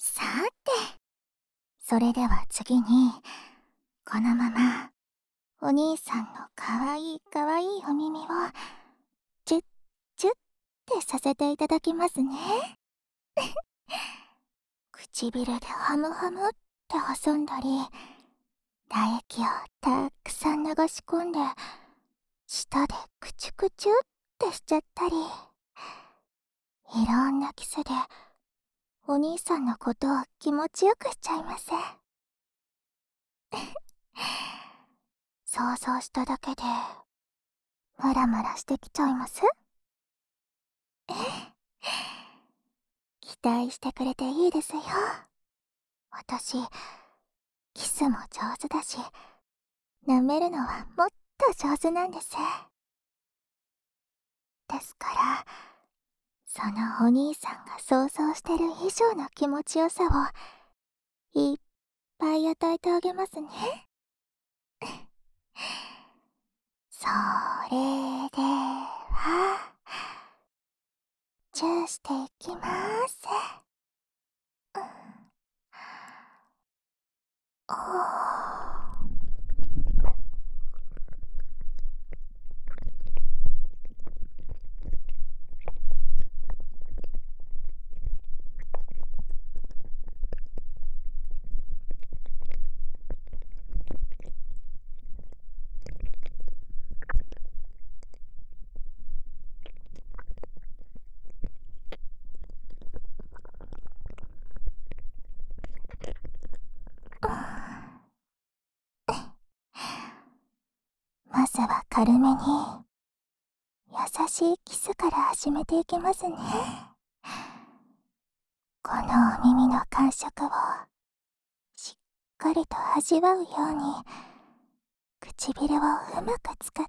さて、それでは次に、このまま、お兄さんのかわいいかわいいお耳を、チュッチュッってさせていただきますね。唇でハムハムって挟んだり、唾液をたくさん流し込んで、舌でクチュクチュってしちゃったり、いろんなキスで、お兄さんのことを気持ちよくしちゃいます。想像しただけで、ムラムラしてきちゃいます。期待してくれていいですよ。私、キスも上手だし、舐めるのはもっと上手なんです。ですから、そのお兄さんが想像してる以上の気持ちよさを、いっぱい与えてあげますね。それでは、チューしていきます。おー。まずは軽めに、優しいキスから始めていきますね。このお耳の感触を、しっかりと味わうように、唇をうまく使って、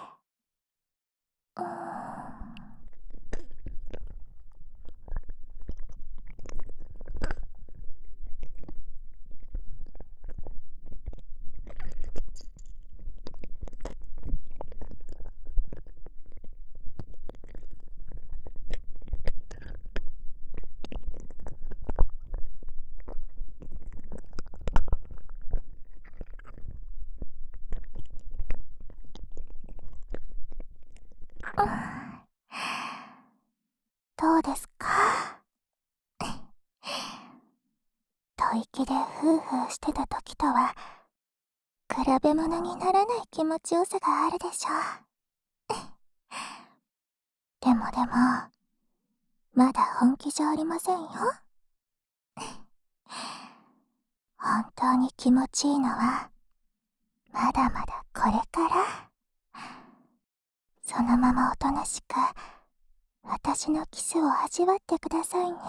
どうですか？吐息でフーフーしてた時とは、比べ物にならない気持ちよさがあるでしょう。でも、まだ本気じゃありませんよ。本当に気持ちいいのは、まだまだこれから。そのままおとなしく、私のキスを味わってくださいね。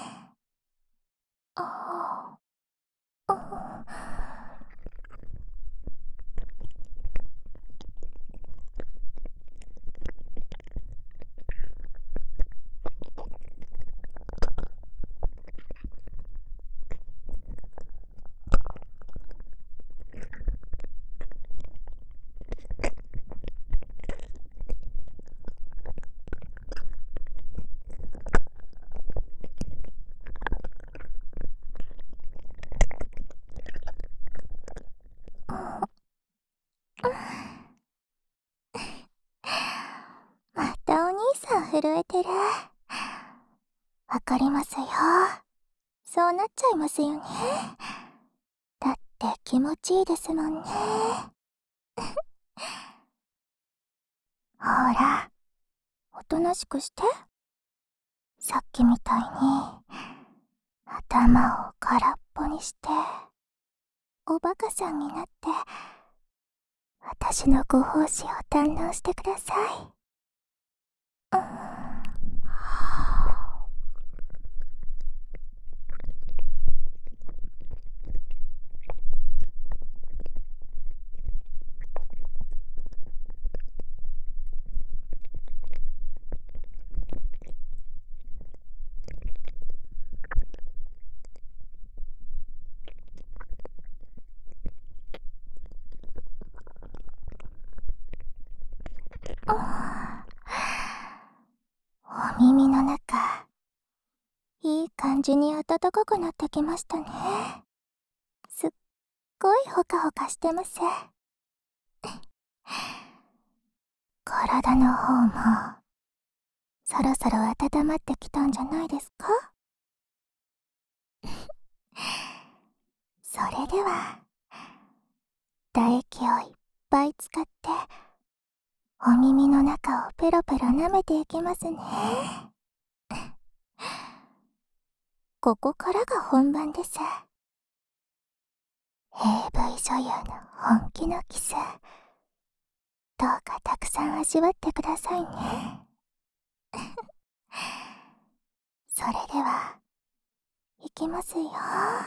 またお兄さん震えてる。わかりますよ。そうなっちゃいますよね。だって気持ちいいですもんね。ほら、おとなしくして。さっきみたいに、頭を空っぽにして、おバカさんになって、私のご奉仕を堪能してください。 じに暖かくなってきましたね。すっごいホカホカしてます。体の方もそろそろ温まってきたんじゃないですか？それでは唾液をいっぱい使ってお耳の中をペロペロ舐めていきますね。ここからが本番です。AV 女優の本気のキス、どうかたくさん味わってくださいね。それではいきますよ。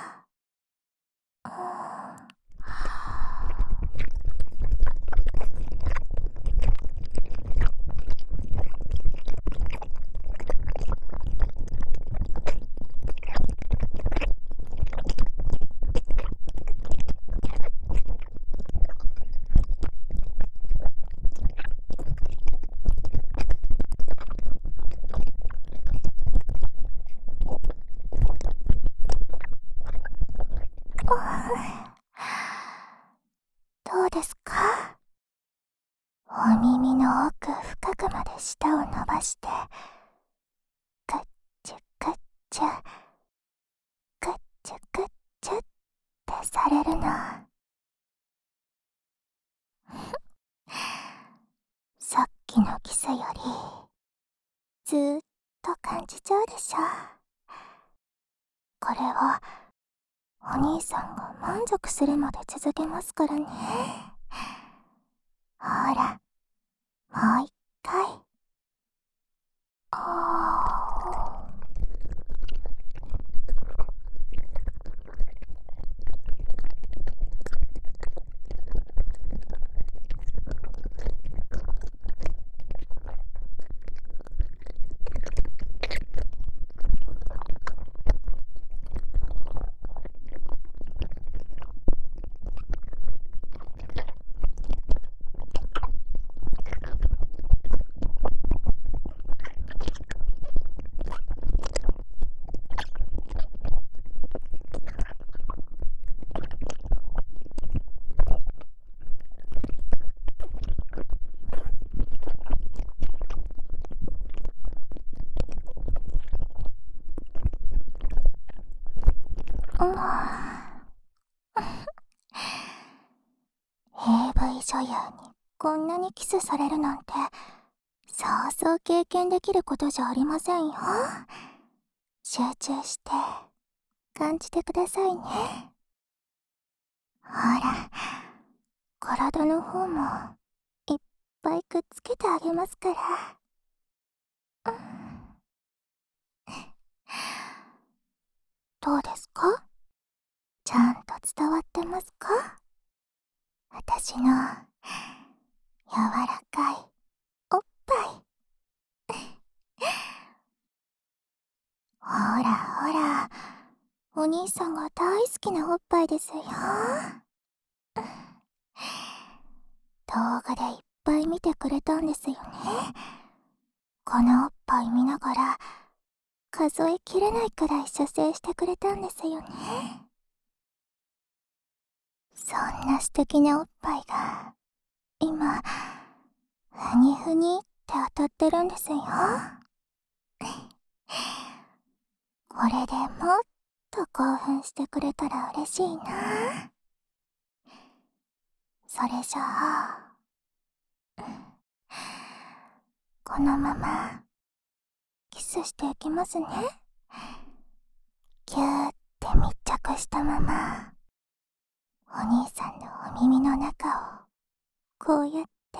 どうですか？お耳の奥深くまで舌を伸ばしてクッチュクッチュクッチュクッチュってされるの。さっきのキスよりずーっと感じちゃうでしょ。これはお兄さんが満足するまで続けますからね。ほら、もう一回。AV 女優にこんなにキスされるなんてそうそう経験できることじゃありませんよ。集中して感じてくださいね。ほら、体の方もいっぱいくっつけてあげますから。どうですか？ちゃんと伝わってますか？私の柔らかいおっぱい。ほらほら、お兄さんが大好きなおっぱいですよ。動画でいっぱい見てくれたんですよね。このおっぱい見ながら数えきれないくらい射精してくれたんですよね。そんな素敵なおっぱいが今ふにふにって当たってるんですよ。これでもっと興奮してくれたら嬉しいな。それじゃあこのままキスしていきますね。ギューって密着したままお兄さんのお耳の中をこうやって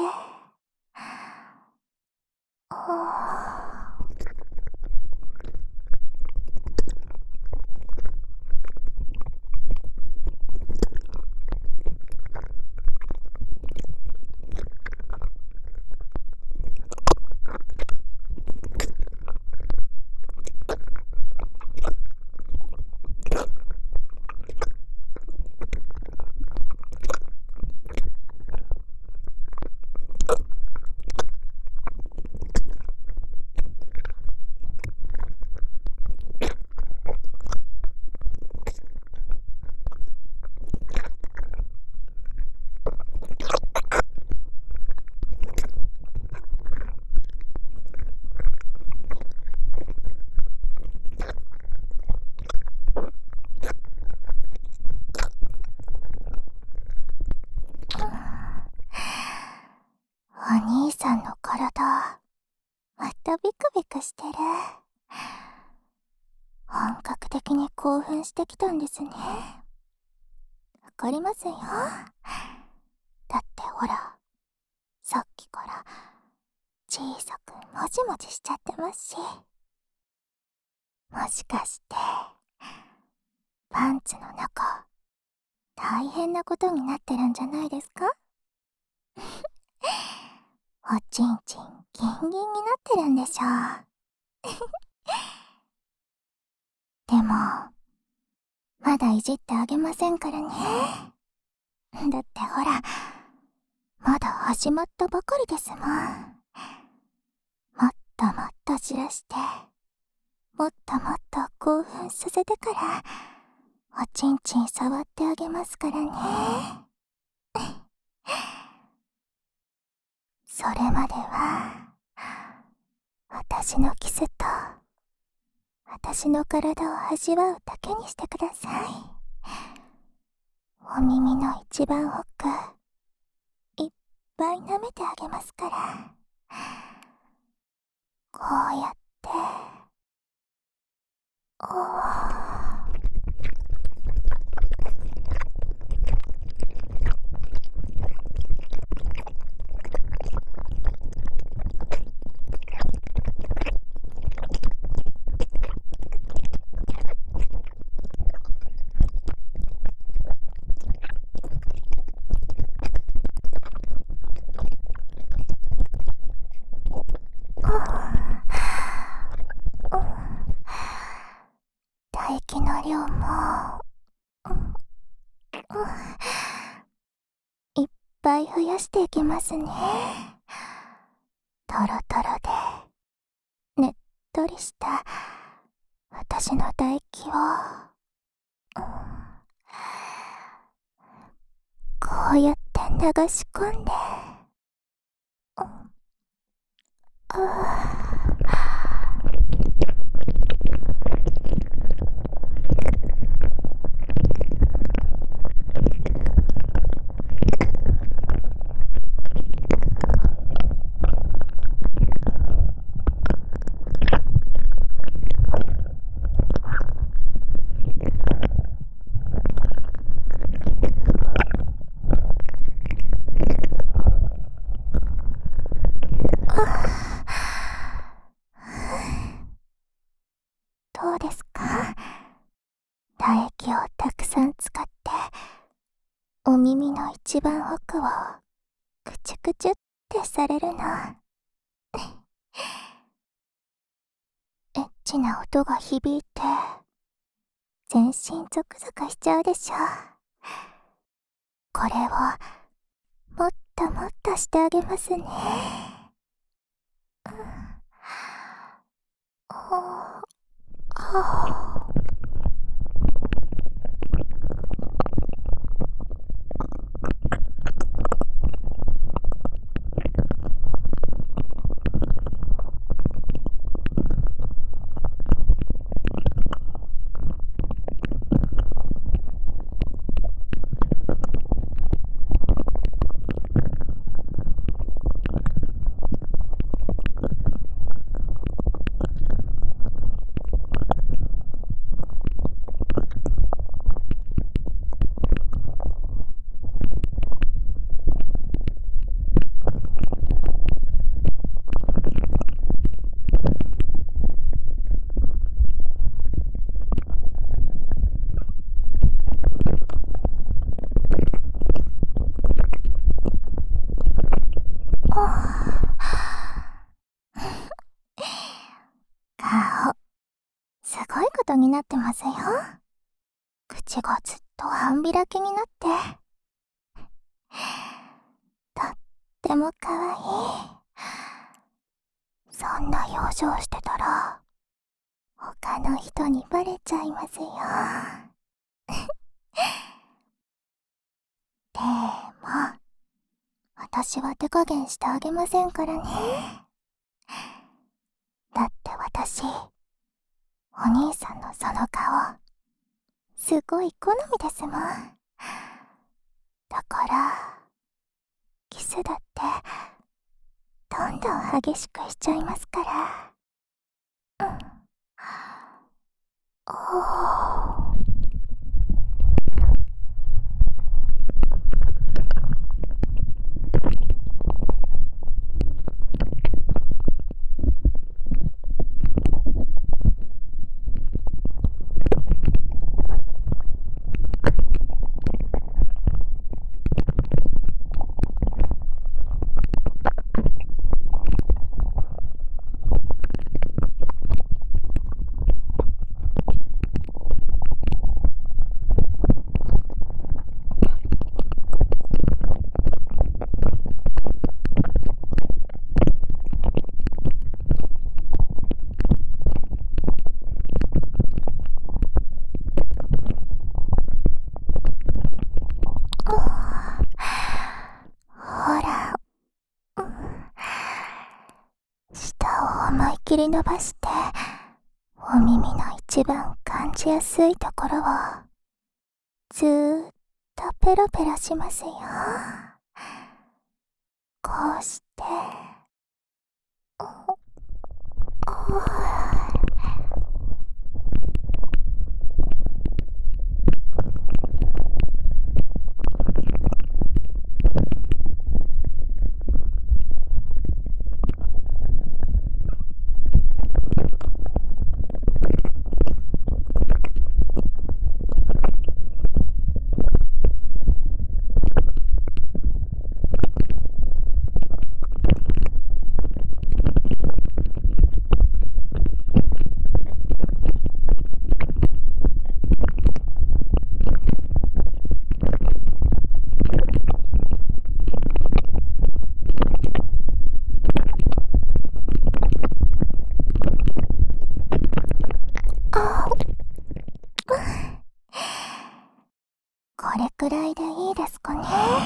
的に興奮してきたんですね。わかりますよ。だってほら、さっきから小さくもじもじしちゃってますし。もしかしてパンツの中大変なことになってるんじゃないですか？おちんちんギンギンになってるんでしょう。でもまだいじってあげませんからね。だってほら、まだ始まったばかりですもん。もっともっとじらして、もっともっと興奮させてからおちんちん触ってあげますからね。それまでは私のキスと私の体を味わうだけにしてください。お耳の一番奥いっぱい舐めてあげますから。こうやっておー。唾液の量もいっぱい増やしていきますね。トロトロでねっとりした私の唾液をこうやって流し込んでどうですか？唾液をたくさん使ってお耳の一番奥をクチュクチュってされるの。エッチな音が響いて全身ゾクゾクしちゃうでしょ。これをもっともっとしてあげますね。顔、すごいことになってますよ。口がずっと半開きになって。とってもかわいい。そんな表情してたら他の人にバレちゃいますよ。でも私は手加減してあげませんからね。だって私、お兄さんのその顔すごい好みですもん。だからキスだってどんどん激しくしちゃいますから。 ほら、舌を思い切り伸ばして、お耳の一番感じやすいところをずーっとペロペロしますよ。こうして、これくらいでいいですかね。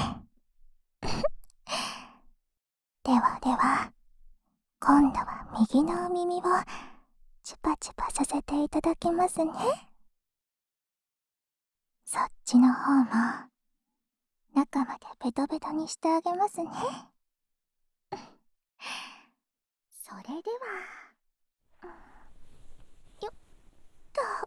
ではでは、今度は右のお耳をチュパチュパさせていただきますね。そっちの方も中までベトベトにしてあげますね。それでは、よっと。